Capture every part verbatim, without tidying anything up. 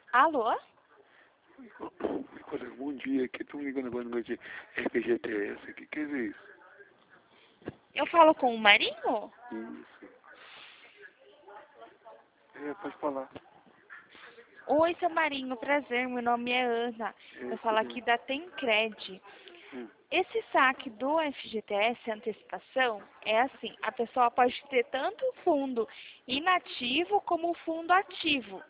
Alô? Olha, bom dia, aqui estão ligando agora no de F G T S, o que quer dizer isso? Eu falo com o Marinho? Isso. É, pode falar. Oi, seu Marinho, prazer, meu nome é Ana. É, Eu falo tudo aqui bem. da Tencred. Hum. Esse saque do F G T S, antecipação, é assim, a pessoa pode ter tanto o fundo inativo como o fundo ativo.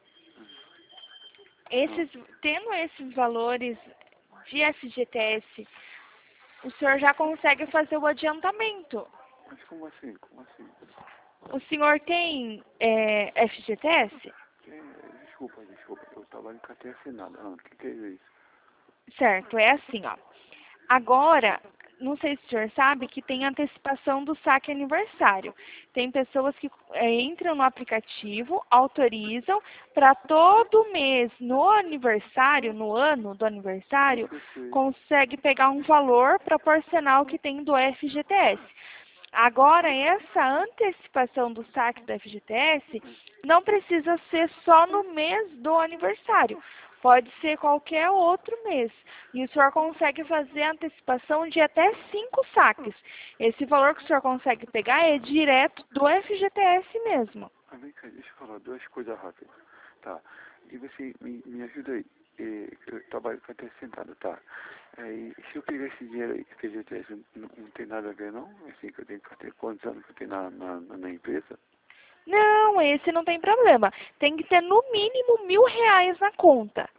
Esses, tendo esses valores de F G T S, o senhor já consegue fazer o adiantamento. Mas como assim? Como assim? O senhor tem é, F G T S? É, desculpa, desculpa. Eu estava em carteira assinada. Ah, o que quer dizer isso? Certo, é assim, ó. Agora, não sei se o senhor sabe que tem antecipação do saque aniversário. Tem pessoas que é, entram no aplicativo, autorizam, para todo mês, no aniversário, no ano do aniversário, Eu sei. consegue pegar um valor proporcional que tem do F G T S. Agora, essa antecipação do saque do F G T S não precisa ser só no mês do aniversário. Pode ser qualquer outro mês. E o senhor consegue fazer a antecipação de até cinco saques. Esse valor que o senhor consegue pegar é direto do F G T S mesmo. Ah, vem cá, deixa eu falar duas coisas rápidas. Tá. E você me, me ajuda aí. É, eu trabalho com carteira assinada, tá? Aí, se eu pegar esse dinheiro aí, F G T S, não, não tem nada a ver, não? Assim, que eu tenho carteira, quantos anos que eu tenho na, na, na na empresa? Não, esse não tem problema. Tem que ter no mínimo mil reais na conta.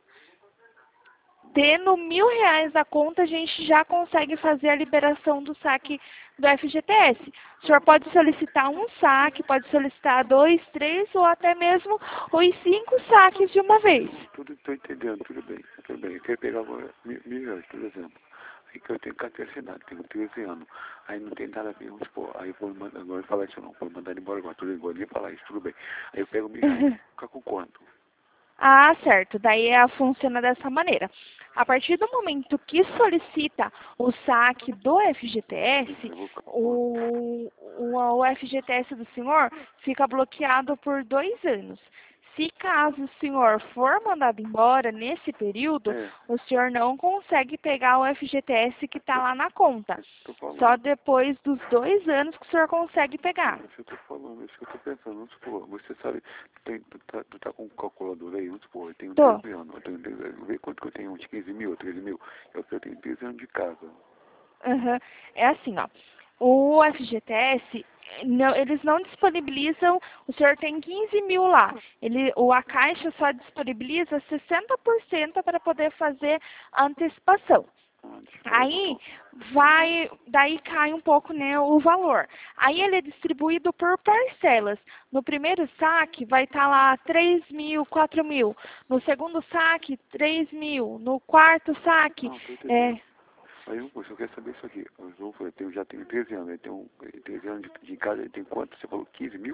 Tendo mil reais na conta, a gente já consegue fazer a liberação do saque do F G T S. O senhor pode solicitar um saque, pode solicitar dois, três ou até mesmo os cinco saques de uma vez. Tudo estou entendendo, tudo bem, tudo bem. Eu quero pegar agora mil, mil reais, por exemplo. Aí que eu tenho carteira assinada, tenho treze anos. Aí não tem nada a ver, vamos supor. Aí eu vou mandar, agora falar isso não, vou mandar ele embora agora, tudo igual, nem falar isso, tudo bem. Aí eu pego mil reais, fica com quanto? Ah, certo. Daí ela funciona dessa maneira. A partir do momento que solicita o saque do F G T S, Eu vou ficar com quanto? o, o, o F G T S do senhor fica bloqueado por dois anos. Se caso o senhor for mandado embora nesse período, É, o senhor não consegue pegar o F G T S que está tô, lá na conta. tô Só falando. depois dos dois anos que o senhor consegue pegar. É isso que eu tô falando, é isso que eu tô pensando, vamos supor. Você sabe, tu, tem, tu, tá, tu tá com um calculador aí, vamos supor, eu tenho Tô. treze anos, eu tenho treze anos, vê quanto que eu tenho, uns quinze mil, treze mil. Eu, eu tenho treze anos de casa. Aham. É assim, ó. O F G T S, não, eles não disponibilizam, o senhor tem quinze mil lá. Ele, o, a Caixa só disponibiliza sessenta por cento para poder fazer a antecipação. Ah, deixa eu falar Aí então. vai, daí cai um pouco, né, o valor. Aí ele é distribuído por parcelas. No primeiro saque vai estar lá três mil, quatro mil. No segundo saque, três mil. No quarto saque, Não, tô é, entendendo. Aí eu, eu quero saber isso aqui. Eu, vou- eu tenho, já tenho treze anos, eu tenho eh, treze anos de, de casa, ele tem quanto? Você falou quinze mil?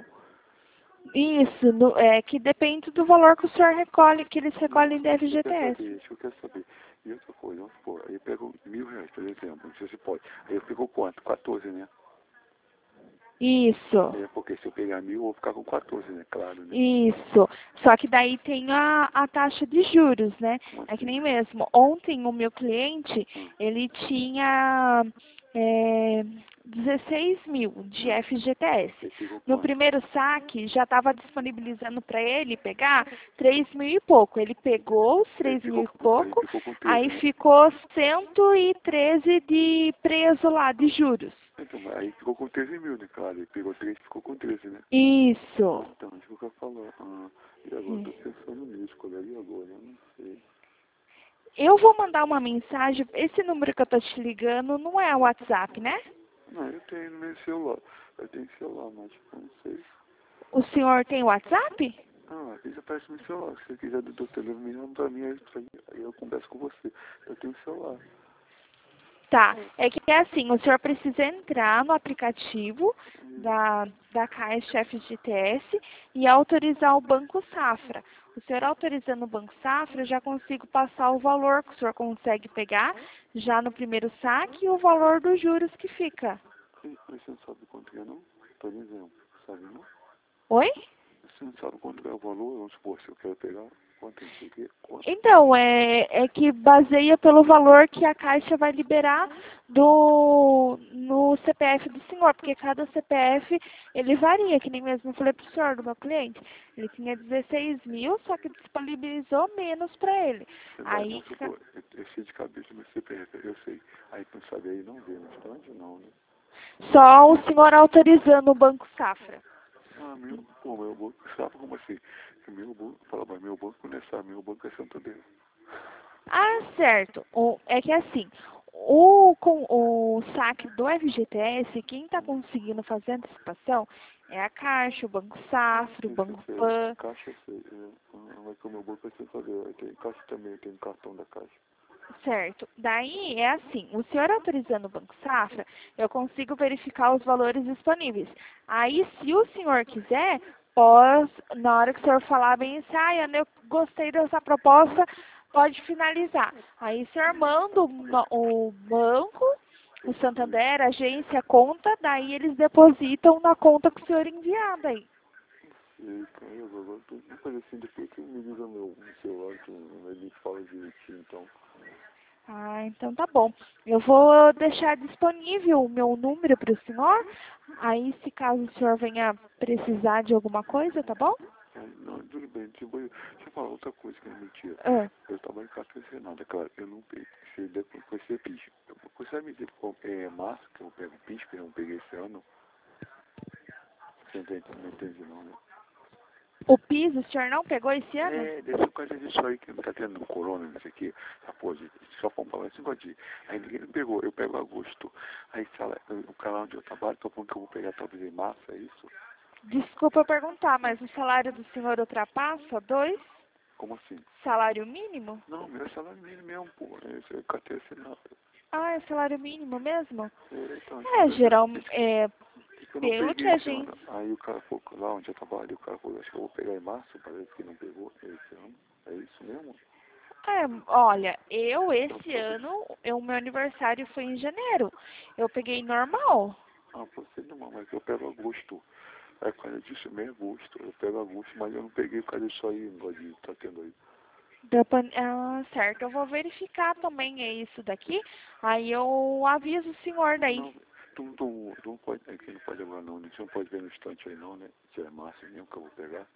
isso, no- é, que depende do valor que o senhor recolhe, que eles Não, recolhem isso, da isso que eu quero F G T S. saber, isso que eu quero saber. E outra coisa, vamos supor, aí eu pego mil reais, por exemplo, não sei se pode. Aí eu pego quanto? quatorze, né? Isso, É, porque se eu pegar mil, eu vou ficar com quatorze, né? Claro, né? isso. Só que daí tem a, a taxa de juros, né? Como É que assim? nem mesmo. Ontem o meu cliente, Hum, ele tinha é, dezesseis mil de hum. F G T S. Aí pegou No quanto? primeiro saque, já estava disponibilizando para ele pegar três mil e pouco. Ele pegou os Aí três mil ficou, e com- aí pouco, ficou com treze, aí né? ficou cento e treze de preço lá de juros. Então, mas aí ficou com treze mil, né? Claro, ele pegou treze, ficou com treze, né? Isso. Então, deixa eu falar. Ah, e agora? Eu tô pensando nisso, qual é? E agora? Eu não sei. Eu vou mandar uma mensagem. Esse número que eu tô te ligando não é o WhatsApp, né? Não, eu tenho no meu celular. Eu tenho celular, mas tipo, eu não sei. O senhor tem WhatsApp? Ah, às vezes aparece no celular. Se você quiser do teu telefone, me manda pra mim, aí aí eu converso com você. Eu tenho celular. Tá. É que é assim, o senhor precisa entrar no aplicativo Hum, da, da Caixa F G T S e autorizar o Banco Safra. O senhor autorizando o Banco Safra, eu já consigo passar o valor que o senhor consegue pegar já no primeiro saque e o valor dos juros que fica. e- Mas você não sabe quanto é, não? Por exemplo, sabe, não? Oi? Você não sabe quanto é o valor, vamos supor, se eu quero pegar, quanto é isso aqui? Quanto? Então, é, é que baseia pelo valor que a Caixa vai liberar do, no C P F do senhor, porque cada C P F, ele varia, que nem mesmo eu falei para o senhor, do meu cliente. Ele tinha dezesseis mil, só que disponibilizou menos para ele. Vai, Aí, vamos supor, eu, eu sei de cabeça meu C P F, eu sei. Aí, não sabe aí, não vê no instante, não, né? só o senhor autorizando o Banco Safra. Ah, meu, pô, meu banco, sabe como assim? Meu banco, fala, mas meu banco não é sabe, meu banco é Santander. Ah, certo. O, é que assim, o, com, o saque do F G T S, quem está conseguindo fazer antecipação é a Caixa, o Banco Safra, o Isso eu Banco sei, Pan, caixa eu sei, é, ah, mas que o meu banco é Santander, aí tem caixa também, tem cartão da caixa. certo? Daí é assim, o senhor autorizando o Banco Safra, eu consigo verificar os valores disponíveis. Aí, se o senhor quiser, pós, na hora que o senhor falar bem assim, ah, Ana, eu gostei dessa proposta, pode finalizar. Aí o senhor manda o, no- o banco, o Santander, a agência, a conta, daí eles depositam na conta que o senhor enviar daí. E caramba, agora tem que fazer assim, depois que me liga meu celular, que ele fala direitinho, então. Ah, então tá bom. Eu vou deixar disponível o meu número para o senhor. Aí, se caso o senhor venha precisar de alguma coisa, tá bom? É, não, tudo bem, tipo, deixa eu falar outra coisa que é mentira. Ah, Eu trabalho em carteira assinada, claro, eu não peguei, se depois com esse piche. Você vai me dizer qual é março que eu pego piche, que eu não peguei esse ano? Você entende? Não entende não, né? o piso, o senhor não pegou esse ano? É, deve ser por causa disso aí que não tá tendo corona, não sei o que. Ah, pô, gente, só pra falar esse negócio de. Aí ninguém não pegou, eu pego agosto. Aí fala, o cara onde eu trabalho, tô falando que eu vou pegar talvez em março, é isso? Desculpa eu perguntar, mas o salário do senhor ultrapassa dois? Como assim? Salário mínimo? Não, meu salário mínimo mesmo, pô. Esse é carteira assinada. Ah, é salário mínimo mesmo? É, então, É, isso, geral, isso, é, isso que eu não pelo que peguei a esse gente... ano. Aí o cara falou, lá onde eu trabalho, o cara falou, acho que eu vou pegar em março, parece que não pegou esse ano. É isso mesmo? É, olha, eu Então, esse talvez. ano, o meu aniversário foi em janeiro. Eu peguei normal. Ah, você não, mas eu pego agosto. É por causa disso mesmo, agosto. Eu pego agosto, mas eu não peguei por causa disso aí, negócio de tá tendo aí. Da pan- Ah, certo, eu vou verificar também é isso daqui. Aí eu aviso o senhor daí. Não, tu, tu, tu não pode, é que não pode agora não, né? Você não pode ver no instante aí não, né? Se é março mesmo que eu vou pegar.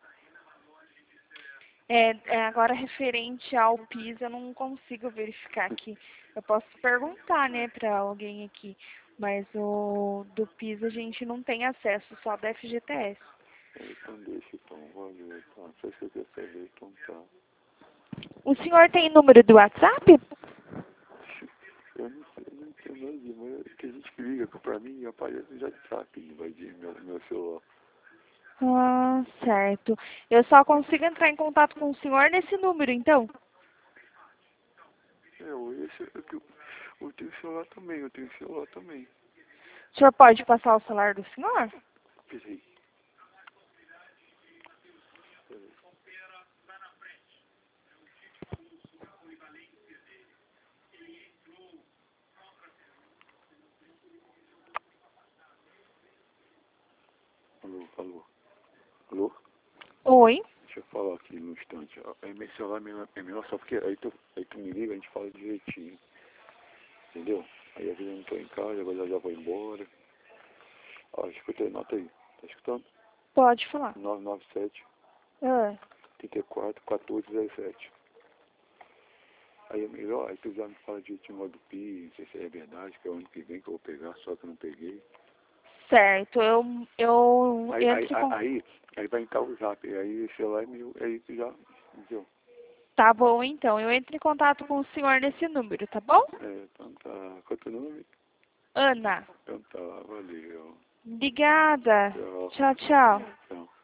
É, é, agora referente ao piso, eu não consigo verificar aqui. Eu posso perguntar, né, para alguém aqui. Mas o do piso a gente não tem acesso, só da F G T S. É, então deixa, então, valeu, tá. Só isso que eu queria saber, então tá. O senhor tem número do WhatsApp? Eu não sei, não entendo nada disso, mas é que a gente que liga pra mim e aparece já de sabe, invadir meu, meu celular. Ah, certo. Eu só consigo entrar em contato com o senhor nesse número, então. É, eu, esse, eu, eu, eu tenho celular também, eu tenho celular também. O senhor pode passar o celular do senhor? Peraí. Alô, alô, alô? Oi. Deixa eu falar aqui no instante. Ó. É, meu celular é melhor, é melhor só porque aí tu, aí tu me liga, a gente fala direitinho. Entendeu? Aí às vezes eu não tô em casa, agora já já vou embora. Ó, escuta aí, nota aí. Tá escutando? Pode falar. nove nove sete, Ah, trinta e quatro, quatorze, zero sete. Aí é melhor, aí tu já me fala direitinho do Pi, não sei se é verdade, que é o ano que vem que eu vou pegar, só que eu não peguei. certo. Eu, eu Aí, aí, entro em aí, con- aí, aí vai entrar o zap, aí o celular é meu, aí tu já, entendeu? Tá bom, então. Eu entro em contato com o senhor nesse número, tá bom? É, então tá. Qual é teu nome? Ana. Então tá, valeu. Obrigada. Tchau. Tchau, tchau. Tchau.